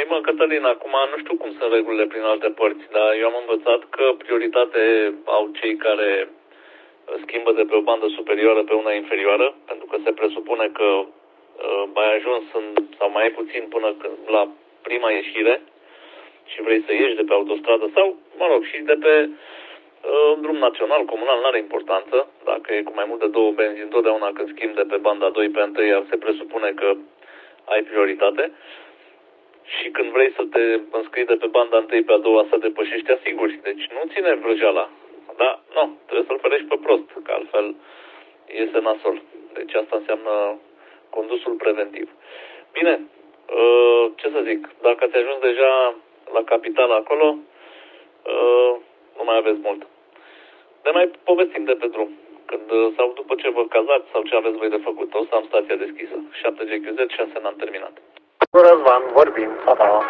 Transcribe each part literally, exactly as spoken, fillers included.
mă, Cătălin, acum nu știu cum sunt regulile prin alte părți, dar eu am învățat că prioritate au cei care schimbă de pe o bandă superioară pe una inferioară, pentru că se presupune că uh, ai ajuns în, sau mai ai puțin până la prima ieșire și vrei să ieși de pe autostradă sau, mă rog, și de pe uh, drum național, comunal, n-are importanță. Dacă e cu mai mult de două benzi, întotdeauna când schimbi de pe banda doi pe întâia, se presupune că ai prioritate. Și când vrei să te înscrii de pe banda întâi pe a doua, să depășești asiguri. Deci nu ține vrăjeala. Da, nu, trebuie să-l ferești pe prost, că altfel iese nasol. Deci asta înseamnă condusul preventiv. Bine, ce să zic, dacă ați ajuns deja la capitală acolo, nu mai aveți mult. De mai povestim de pe drum. Când, sau după ce vă cazați sau ce aveți voi de făcut. O să am stația deschisă. șapte G Q Z, șase n-am terminat. Răzvan, vorbim, pa.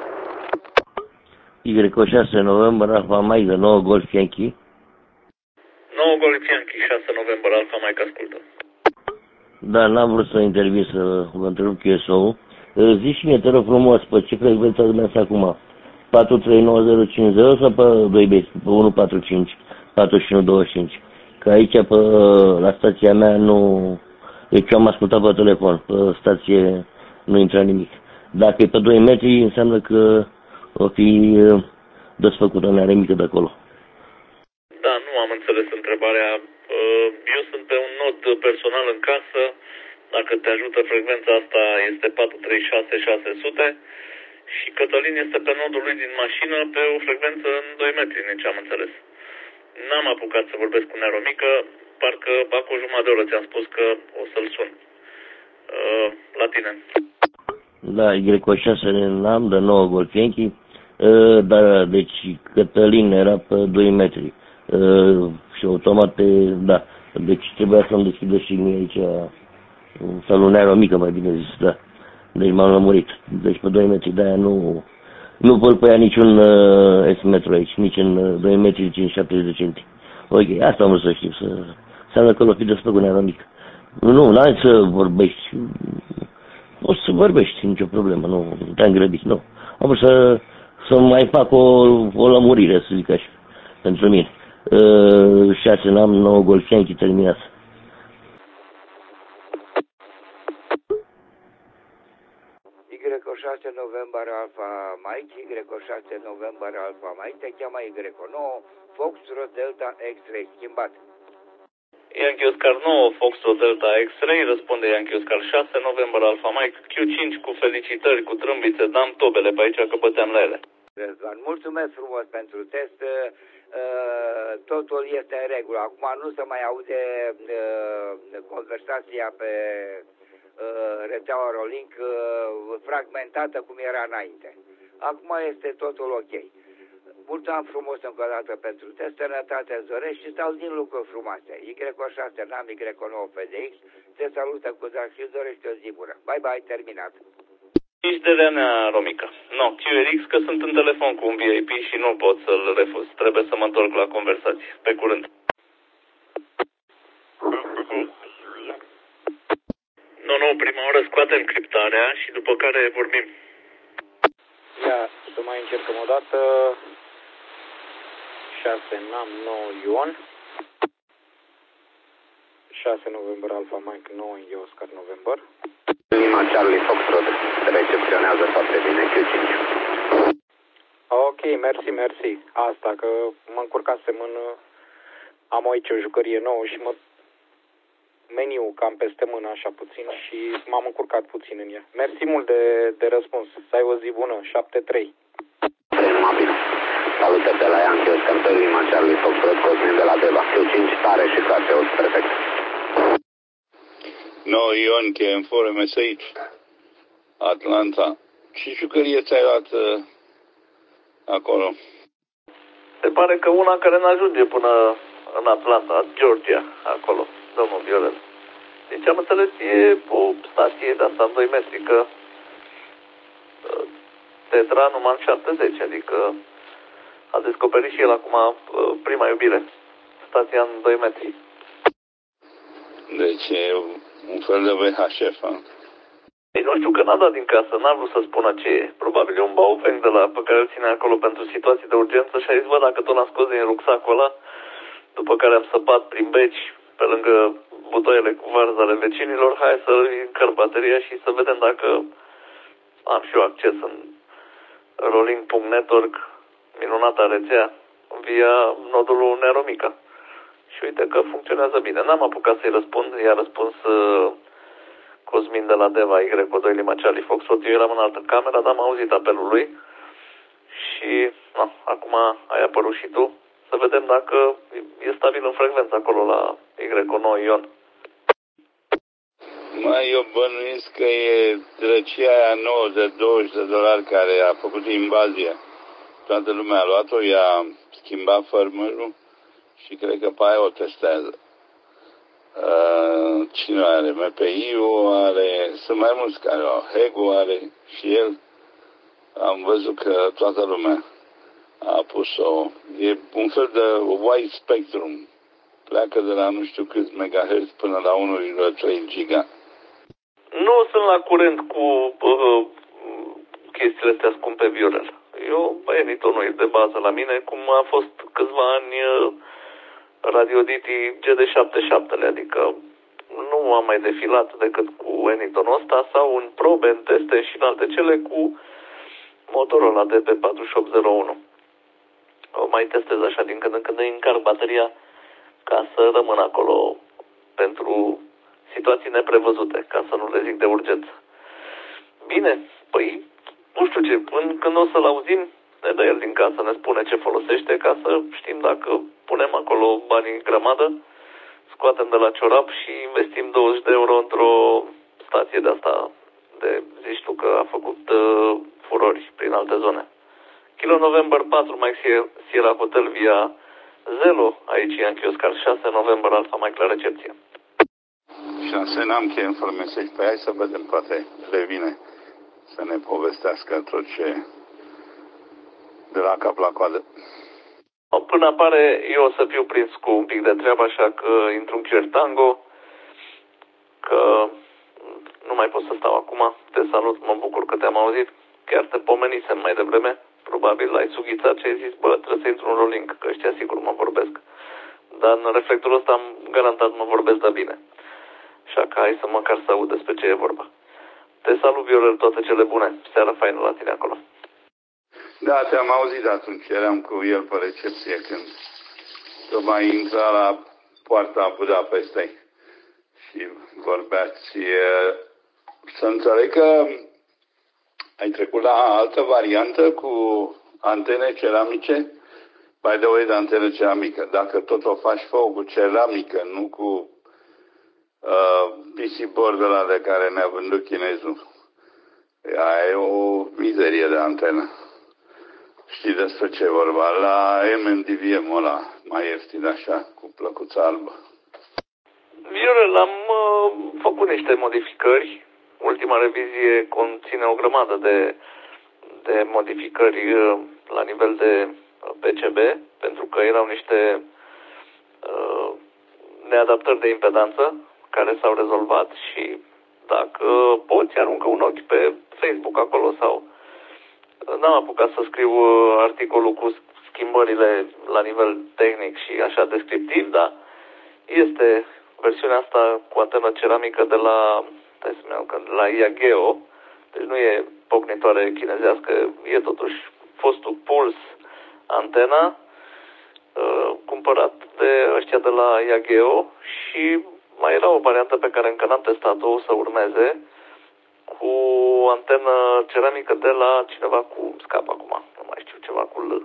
Y șase noiembrie, Alfa Mike, nouă Golf Yankee. nouă Golf Yankee, șase noiembrie, Alfa Mike, ascultă. Da, n-am vrut să intervin să vă întrerup Q S O-ul. Zici mie, te rog frumos, pe ce frecvență mergi acum? patru trei nouă zero cinci zero sau pe doi B, pe unu patru cinci, patruzeci și unu douăzeci și cinci? Că aici, pe, la stația mea, nu... Deci eu am ascultat pe telefon, pe stație nu intra nimic. Dacă e pe doi metri, înseamnă că o fi desfăcută, nu are mică de acolo. Da, nu am înțeles întrebarea. Eu sunt pe un nod personal în casă. Dacă te ajută frecvența asta, este patru trei șase șase zero zero. Și Cătălin este pe nodul lui din mașină pe o frecvență în doi metri, nici am înțeles. N-am apucat să vorbesc cu Neromică, parcă acum o jumătate de oră ți-am spus că o să-l sun. Uh, la tine. Da, Y șase n-am, de nouă Golf Yankee. Uh, da, deci Cătălin era pe doi metri. Uh, și automat pe, da. Deci trebuia să-mi deschidă și mie aici salul Neromică, mai bine zis, da. Deci m-am lămurit. Deci pe doi metri, de-aia nu... Nu pot pe ea niciun uh, S-metru aici, nici în uh, doi metri, nici în șaptezeci de centi. Ok, asta am vrut să știu, să... Înseamnă că l-o fi desfăcut Neromică. Nu, n-ai să vorbești. Poți să vorbești, nicio problemă, nu te-am grăbit, nu. Am vrut să, să mai fac o, o lămurire, să zic așa, pentru mine. Uh, șase n-am, nouă Golf Yankee terminat. Y șase noiembrie Alfa Mike, Y șase noiembrie Alfa Mike, te cheamă Y nouă, Foxtrot Delta X-Ray, schimbat. Yankee Oscar nouă, Foxtrot Delta X-Ray, răspunde Yankee Oscar șase noiembrie Alfa Mike, Q cinci cu felicitări, cu trâmbițe, dam tobele pe aici că băteam la ele. Răzvan, mulțumesc frumos pentru test, totul este în regulă. Acum nu se mai aude conversația pe rețeaua Rolink fragmentată cum era înainte. Acum este totul ok. Mulțumesc frumos încă o dată pentru test, sănătate îți doresc și stau din lucruri frumoase. Y șase n-am, Y nouă F D X, te salută cu drag și îți dorește o zi bună. Bye bye, terminat. Nici de Reanea Romica. No, Q R X că sunt în telefon cu un V I P și nu pot să-l refuz. Trebuie să mă întorc la conversație. Pe curând. Nu, nu, prima oară scoatem criptarea și după care vorbim. Ia, să mai încercăm o dată. șase NAM, nouă Ion. șase noiembrie Alfa Mike, nouă Oscar November. Lima Charlie Foxtrot recepționează foarte bine Q cinci. Ok, mersi, mersi. Asta, că mă încurcasem în... Am aici o jucărie nouă și mă... Meniu cam peste mână așa puțin și m-am încurcat puțin în ea. Mersi mult de, de răspuns. Să ai o zi bună. șapte trei. Bine. Salutări de la Yankee Oscar doi, Lima Charlie Foxtrot, Cosmin de la Deva. Q cinci, tare și foarte os, perfect. No, Ion, K M patru M S H, Atlanta. Ce jucărie ți-ai luat uh, acolo? Se pare că una care n-ajunge până în Atlanta, Georgia, acolo, domnul Viorel. Deci am înțeles, e o stație de asta în doi metri, că Tetra numai în șaptezeci, adică a descoperit și el acum prima iubire, stația în doi metri. Deci e un fel de V H F, ha? Ei, nu știu, că n-a dat din casă, n-a vrut să spună ce e. Probabil e un baufeng de la pe care îl ține acolo pentru situații de urgență și a zis, bă, dacă tot l-am scos din rucsacul ăla, după care am săpat prin beci, pe lângă butoaiele cu varză ale vecinilor, hai să încarc bateria și să vedem dacă am și eu acces în rolling punct network, minunata rețea, via nodul Neromica. Și uite că funcționează bine. N-am apucat să-i răspund, i-a răspuns uh, Cosmin de la Deva, Y doi Lima Charlie Foxtrot. Eu eram în altă cameră, dar am auzit apelul lui și na, acum ai apărut și tu. Să vedem dacă e stabil în frecvență acolo la Y nouă Ion. Mai eu bănuiesc că e drăcia aia nouă de douăzeci de dolari care a făcut invazia. Toată lumea a luat-o, i-a schimbat firmware-ul și cred că pe aia o testează. Uh, cine are? M P I-ul are, sunt mai mulți care au, Hegu are și el. Am văzut că toată lumea a pus-o. E un fel de wide spectrum. Pleacă de la nu știu câți megahertz până la unu virgulă trei giga. Nu sunt la curent cu uh, chestiile astea scumpe, Viorel. Eu, Eniton e de bază la mine, cum a fost câțiva ani uh, Radio Diti G D șaptezeci și șapte, adică nu am mai defilat decât cu Enitonul ăsta sau în probe, în teste și în alte cele cu Motorola D P patru opt zero unu. O mai testez așa din când în când, îi încarc bateria ca să rămân acolo pentru situații neprevăzute, ca să nu le zic de urgență. Bine, păi, nu știu ce, până când o să-l auzim, ne dă el din casă, ne spune ce folosește, ca să știm dacă punem acolo banii grămadă, scoatem de la ciorap și investim douăzeci de euro într-o stație de asta, de, zici tu că a făcut uh, furori prin alte zone. Kilo November patru, Mike Sierra Hotel via Zelo, aici în Chioscar șase, November Alfa, mai clar recepție. șase, n-am cheie fără mesaj. Păi hai să vedem, poate revine să ne povestească tot ce de la cap la coadă. Până apare, eu o să fiu prins cu un pic de treabă, așa că intru în Clear Tango, că nu mai pot să stau acum. Te salut, mă bucur că te-am auzit. Chiar te pomenisem mai devreme. Probabil l-ai sughițat și ai zis, bă, trebuie să intru în rolling, că ăștia sigur mă vorbesc. Dar în reflectorul ăsta am garantat mă vorbesc de bine. Așa că hai să măcar să aud despre ce e vorba. Te salut, Viorel, toate cele bune. Seara faină la tine acolo. Da, te-am auzit atunci. Eram cu el pe recepție când tocmai intra la poarta Budapestei și vorbeați. Să înțeleg că ai trecut la altă variantă cu antene ceramice? By the way, de antenă ceramică. Dacă tot o faci, fă cu ceramică, nu cu uh, P C board ăla de care ne-a vândut chinezul. Aia e o mizerie de antenă. Știi despre ce vorba? La M M D V M ăla, mai ieftin așa, cu plăcuța albă. Viorel, am uh, făcut niște modificări. Ultima revizie conține o grămadă de, de modificări uh, la nivel de P C B, pentru că erau niște uh, neadaptări de impedanță care s-au rezolvat și dacă poți, aruncă un ochi pe Facebook acolo sau n-am apucat să scriu articolul cu schimbările la nivel tehnic și așa descriptiv, dar este versiunea asta cu antenă ceramică de la, de la Yageo, deci nu e pocnitoare chinezească, e totuși fostul Puls antena, cumpărat de ăștia de la Yageo și mai era o variantă pe care încă n-am testat-o, o să urmeze, cu antenă ceramică de la cineva cu, scap acum, nu mai știu, ceva cu L.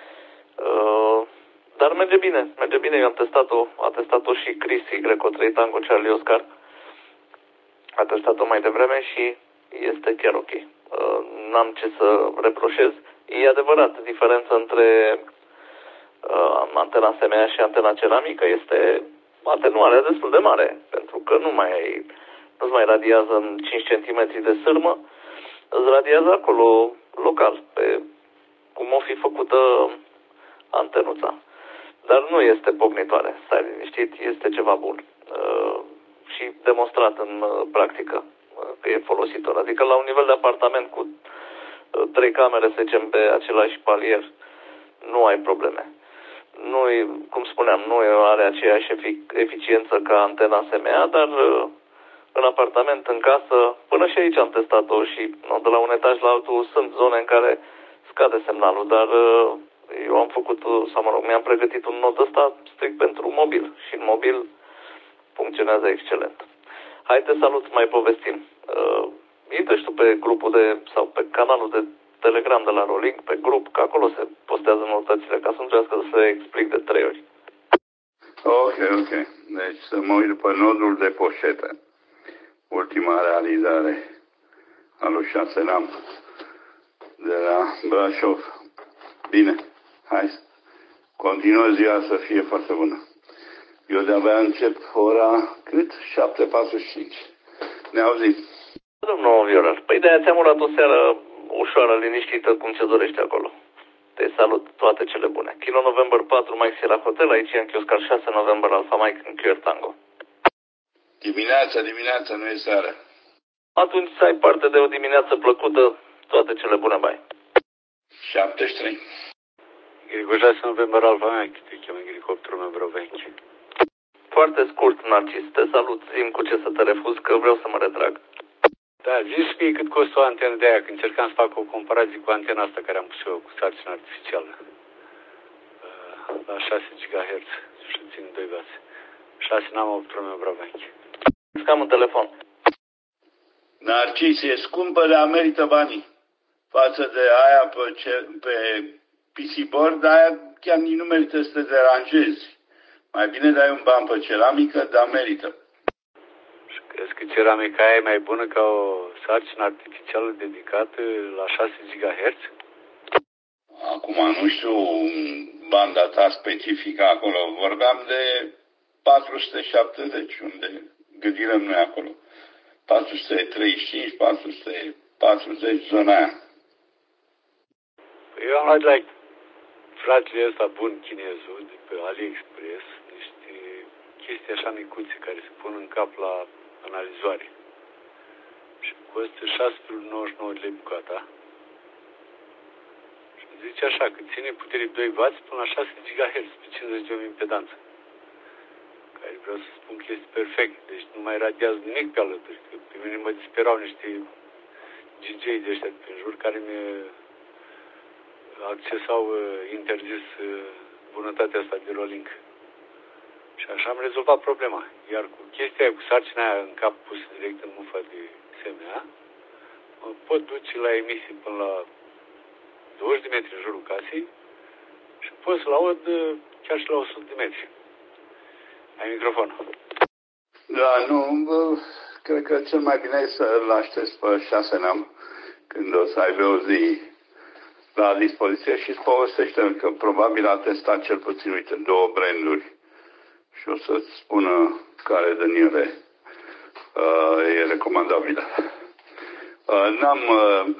Uh, dar merge bine, merge bine, eu am testat-o, a testat-o și Chris, Y trei Tango Charlie Oscar, a testat-o mai devreme și este chiar ok. Uh, n-am ce să reproșez. E adevărat, diferența între uh, antena S M A și antena ceramică este atenuarea destul de mare, pentru că nu mai nu-ți mai radiază în cinci centimetri de sârmă, îți radiază acolo, local, pe cum o fi făcută antenuța. Dar nu este pocnitoare, stai liniștit, este ceva bun. Uh, și demonstrat în uh, practică. Uh, că e folositor. Adică la un nivel de apartament cu trei camere, să zicem, pe același palier, nu ai probleme. Nu, cum spuneam, nu are aceeași efic- eficiență ca antena S M A, dar în apartament, în casă, până și aici am testat-o și no, de la un etaj la altul sunt zone în care scade semnalul, dar eu am făcut, sau mă rog, mi-am pregătit un not ăsta strict pentru mobil și în mobil funcționează excelent. Hai, te salut, mai povestim. Uh, intră și tu pe grupul de, sau pe canalul de Telegram de la Rolling, pe grup, că acolo se postează notațiile, ca să nu trebuiască să se explic de trei ori. Ok, ok. Deci să mă uit după nodul de poșetă. Ultima realizare a lui Șasenam de la Brașov. Bine, hai. Continuă ziua să fie foarte bună. Eu de-abia încep ora cât? șapte patruzeci și cinci. Ne auzim. Domnul Viorel, păi de-aia ți-am urat o seară ușoară, liniștită, cum ți-o dorești acolo. Te salut, toate cele bune. Kilo November patru, Mike Sierra Hotel, aici în Chioscar șase, November Alpha Mike, în Q R Tango. Dimineața, dimineața, nu e seara. Atunci să ai parte de o dimineață plăcută, toate cele bune, bai. șaptezeci și trei. Grigol șase, November Alpha Mike, te cheamă helicopterul meu vechi. Foarte scurt, Narcis, te salut, zi-mi cu ce să te refuz, că vreau să mă retrag. Da, zici că cât costă o antenă de aia, că încercam să fac o comparație cu antena asta care am pus eu cu sarcină artificială. La șase gigahertz și țin doi vați. șase n-am opt meu Bravachi. Cam un telefon. Narcis, e scumpă, dar merită banii. Față de aia pe, ce, pe P C board, aia chiar nici nu merită să te deranjezi. Mai bine dai un ban pe ceramică, dar merită. Și crezi că ceramica aia e mai bună ca o sarcină artificială dedicată la șase gigahertz? Acum nu știu banda ta specifică acolo. Vorbeam de patru sute șaptezeci, unde gândirăm noi acolo. patru sute treizeci și cinci, patru sute patruzeci, zona aia. Eu am luat la fratele ăsta bun chinezul de pe AliExpress niște chestii așa micuțe care se pun în cap la analizoare. Și costă șase virgulă nouăzeci și nouă de lei bucata. Și zice așa că ține putere doi vați până la șase gigahertz pe cincizeci de ohm impedanță. Care vreau să spun că este perfect. Deci nu mai radiază nimic pe alături. Că pe mine mă disperau niște D J-i de ăștia de prin jur care mi accesau uh, interzis uh, bunătatea asta de rolling. Și așa am rezolvat problema. Iar cu chestia aia, cu sarcina aia în cap pusă direct în mufa de S M A, mă pot duce la emisii până la douăzeci de metri în jurul casei și pot să-l aud uh, chiar și la o sută de metri. Ai microfonul. Da, nu, bă, cred că cel mai bine e să-l aștepți pe Șasenam când o să aibă o zi la dispoziție și îți povestește că probabil a testat cel puțin, uite, două branduri și o să-ți spună care din ele uh, e recomandabilă. Uh, n-am, uh,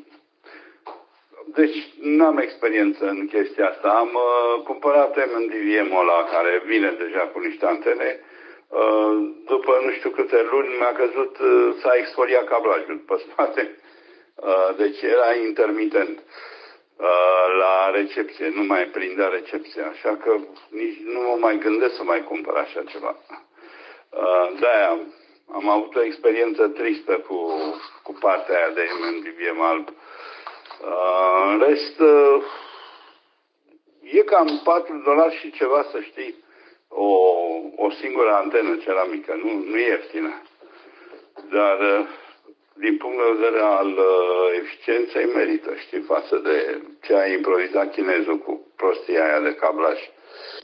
deci n-am experiență în chestia asta. Am uh, cumpărat M D V M-ul ăla care vine deja cu niște antene. Uh, după nu știu câte luni mi-a căzut, uh, s-a exfoliat cablajul pe spate. Uh, deci era intermitent uh, la recepție, nu mai prindea recepția, așa că nici nu mă mai gândesc să mai cumpăr așa ceva. Uh, de-aia am avut o experiență tristă cu, cu partea aia de M D V M alb. Uh, în rest, uh, e cam patru dolari și ceva, să știi, o, o singură antenă ceramică, nu, nu e ieftină. Dar uh, din punct de vedere al uh, eficienței merită, știi, față de ce a improvizat chinezul cu prostia aia de cablaj.